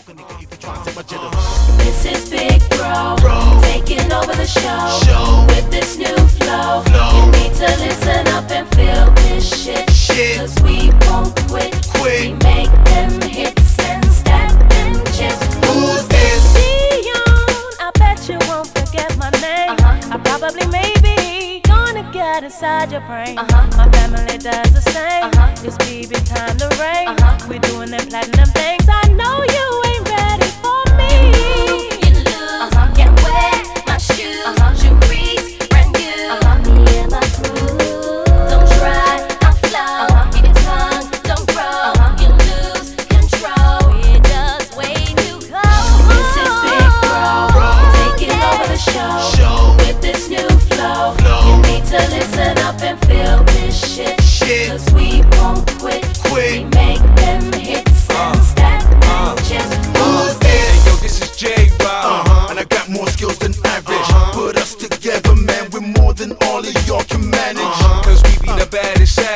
This is Big Bro, taking over the show with this new flow. You need to listen up and feel this shit, cause we won't quit. We make them hits and stack them chips. Who's this? Dion, I bet you won't forget my name. I probably maybe gonna get inside your brain. My family does the same. It's BB time to reign. We're doing them platinum things. I know you ain't ready for me. You lose, can't wear my shoes. Jewelry's brand new. Me and my crew. Don't try, I'll flow. Keep your tongue, don't grow. You lose control. We're just waiting to go. This is Big Bro, taking over the show with this new flow. You need to listen up and feel this shit, cause we won't quit. We make them hits and stack them chips. Who's this? Hey yo, this is J-Rob, and I got more skills than average. Put us together, man, we're more than all of y'all can manage. Cause we be the baddest